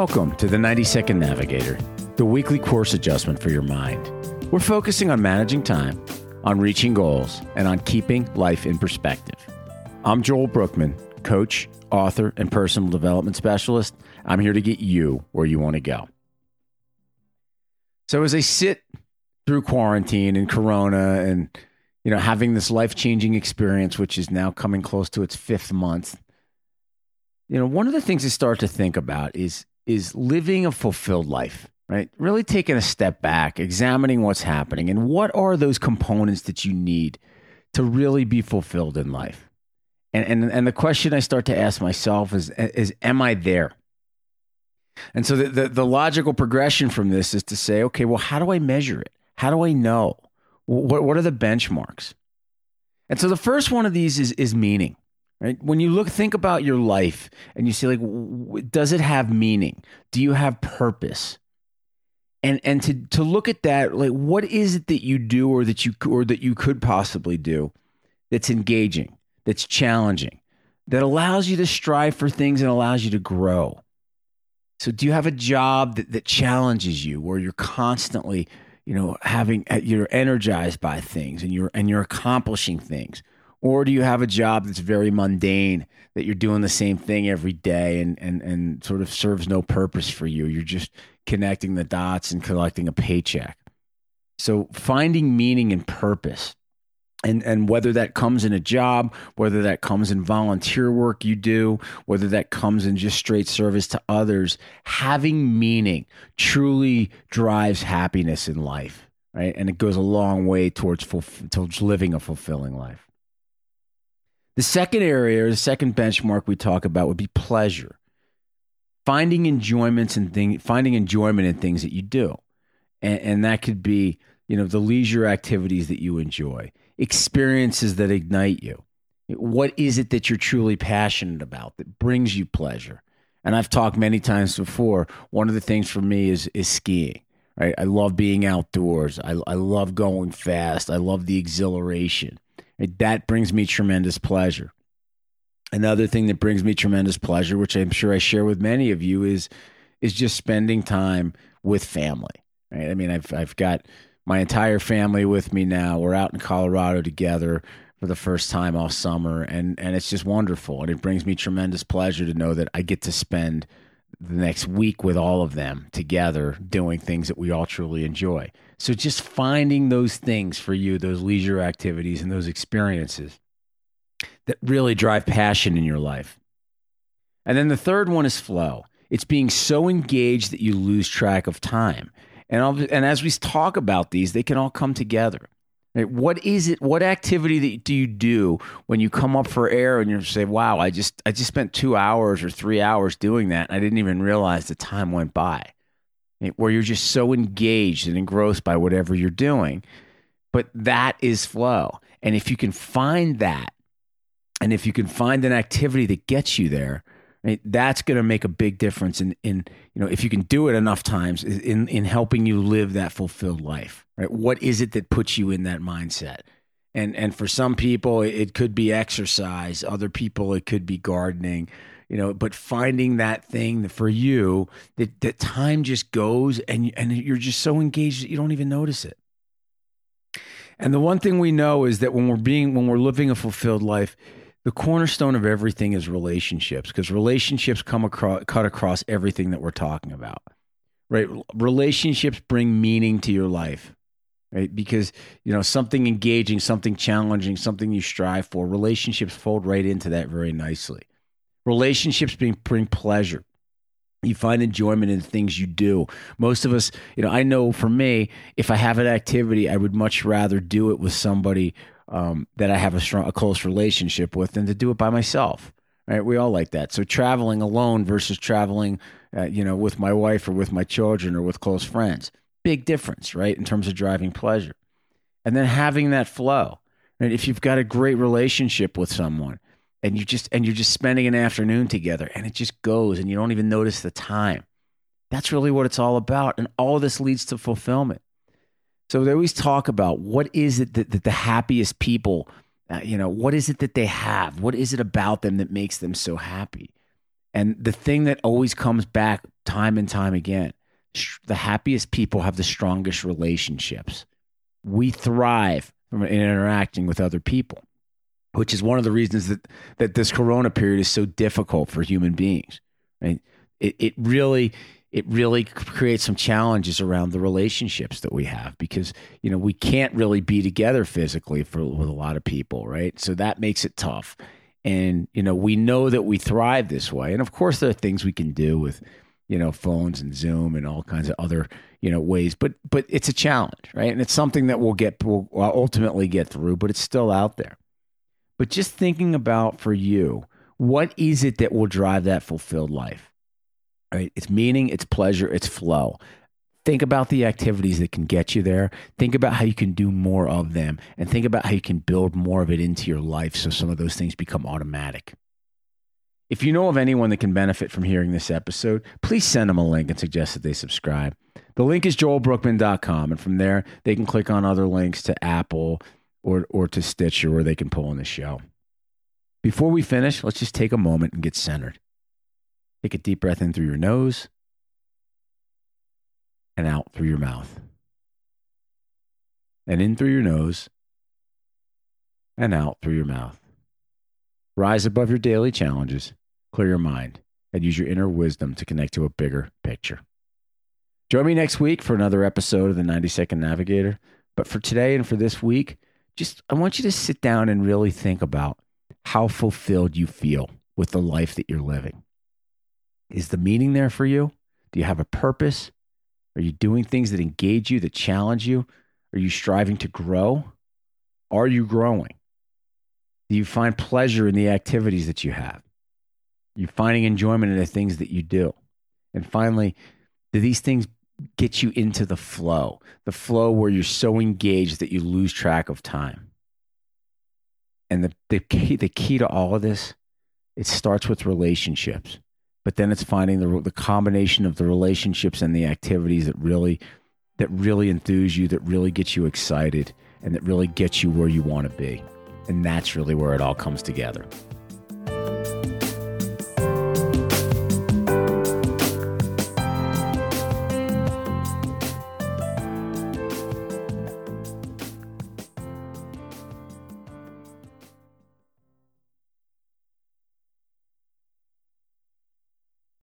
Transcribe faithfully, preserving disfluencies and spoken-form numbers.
Welcome to the ninety second Navigator, the weekly course adjustment for your mind. We're focusing on managing time, on reaching goals, and on keeping life in perspective. I'm Joel Brookman, coach, author, and personal development specialist. I'm here to get you where you want to go. So as I sit through quarantine and Corona and, you know, having this life-changing experience, which is now coming close to its fifth month, you know, one of the things I start to think about is, is living a fulfilled life, right? Really taking a step back, examining what's happening, and what are those components that you need to really be fulfilled in life. And, and, and the question I start to ask myself is, is am I there? And so the, the, the logical progression from this is to say, okay, well, how do I measure it? How do I know? What, what are the benchmarks? And so the first one of these is, is meaning. Right? When you look, think about your life and you say, like, w- does it have meaning? Do you have purpose? And and to to look at that, like, what is it that you do or that you or that you could possibly do that's engaging, that's challenging, that allows you to strive for things and allows you to grow? So, do you have a job that, that challenges you, where you're constantly, you know, having you're energized by things and you're and you're accomplishing things? Or do you have a job that's very mundane, that you're doing the same thing every day and, and, and sort of serves no purpose for you? You're just connecting the dots and collecting a paycheck. So finding meaning and purpose, and, and whether that comes in a job, whether that comes in volunteer work you do, whether that comes in just straight service to others, having meaning truly drives happiness in life, right? And it goes a long way towards, fulf- towards living a fulfilling life. The second area, or the second benchmark we talk about, would be pleasure. Finding enjoyments and thing, finding enjoyment in things that you do, and, and that could be, you know, the leisure activities that you enjoy, experiences that ignite you. What is it that you're truly passionate about that brings you pleasure? And I've talked many times before. One of the things for me is is skiing. Right, I love being outdoors. I I love going fast. I love the exhilaration. That brings me tremendous pleasure. Another thing that brings me tremendous pleasure, which I'm sure I share with many of you, is is just spending time with family. Right? I mean, I've I've got my entire family with me now. We're out in Colorado together for the first time all summer, and and it's just wonderful. And it brings me tremendous pleasure to know that I get to spend the next week with all of them together doing things that we all truly enjoy. So just finding those things for you, those leisure activities and those experiences that really drive passion in your life. And then the third one is flow. It's being so engaged that you lose track of time. And I'll, and as we talk about these, they can all come together. Right? What is it? What activity that do you do when you come up for air and you say, "Wow, I just I just spent two hours or three hours doing that, and I didn't even realize the time went by." Right? Where you're just so engaged and engrossed by whatever you're doing. But that is flow. And if you can find that, and if you can find an activity that gets you there, right, that's going to make a big difference in, in, you know, if you can do it enough times in, in helping you live that fulfilled life, right? What is it that puts you in that mindset? And, and for some people, it could be exercise. Other people, it could be gardening, you know, but finding that thing that for you, that, that time just goes and, and you're just so engaged that you don't even notice it. And the one thing we know is that when we're being, when we're living a fulfilled life, the cornerstone of everything is relationships, because relationships come across, cut across everything that we're talking about, right? Relationships bring meaning to your life, right? Because, you know, something engaging, something challenging, something you strive for, relationships fold right into that very nicely. Relationships bring, bring pleasure. You find enjoyment in the things you do. Most of us, you know, I know for me, if I have an activity, I would much rather do it with somebody um, that I have a strong, a close relationship with than to do it by myself. Right? We all like that. So traveling alone versus traveling, uh, you know, with my wife or with my children or with close friends, big difference, right? In terms of driving pleasure. And then having that flow. Right? If you've got a great relationship with someone, and you just and you're just spending an afternoon together, and it just goes, and you don't even notice the time. That's really what it's all about, and all of this leads to fulfillment. So they always talk about what is it that, that the happiest people, uh, you know, what is it that they have? What is it about them that makes them so happy? And the thing that always comes back time and time again, the happiest people have the strongest relationships. We thrive from interacting with other people, which is one of the reasons that, that this Corona period is so difficult for human beings. Right? It, it really, it really creates some challenges around the relationships that we have because, you know, we can't really be together physically for with a lot of people, right? So that makes it tough. And, you know, we know that we thrive this way. And of course, there are things we can do with, you know, phones and Zoom and all kinds of other, you know, ways. But but it's a challenge, right? And it's something that we'll get, we'll ultimately get through, but it's still out there. But just thinking about for you, what is it that will drive that fulfilled life, right? It's meaning, it's pleasure, it's flow. Think about the activities that can get you there. Think about how you can do more of them and think about how you can build more of it into your life so some of those things become automatic. If you know of anyone that can benefit from hearing this episode, please send them a link and suggest that they subscribe. The link is joel brookman dot com, and from there, they can click on other links to Apple or, or to Stitcher where they can pull in the show. Before we finish, let's just take a moment and get centered. Take a deep breath in through your nose and out through your mouth. And in through your nose and out through your mouth. Rise above your daily challenges, clear your mind, and use your inner wisdom to connect to a bigger picture. Join me next week for another episode of the ninety second Navigator. But for today and for this week, just I want you to sit down and really think about how fulfilled you feel with the life that you're living. Is the meaning there for you? Do you have a purpose? Are you doing things that engage you, that challenge you? Are you striving to grow? Are you growing? Do you find pleasure in the activities that you have? Are you finding enjoyment in the things that you do? And finally, do these things get you into the flow? The flow where you're so engaged that you lose track of time. And the, the, key, the key to all of this, it starts with relationships. But then it's finding the the combination of the relationships and the activities that really that really enthuse you, that really get you excited, and that really gets you where you want to be. And that's really where it all comes together.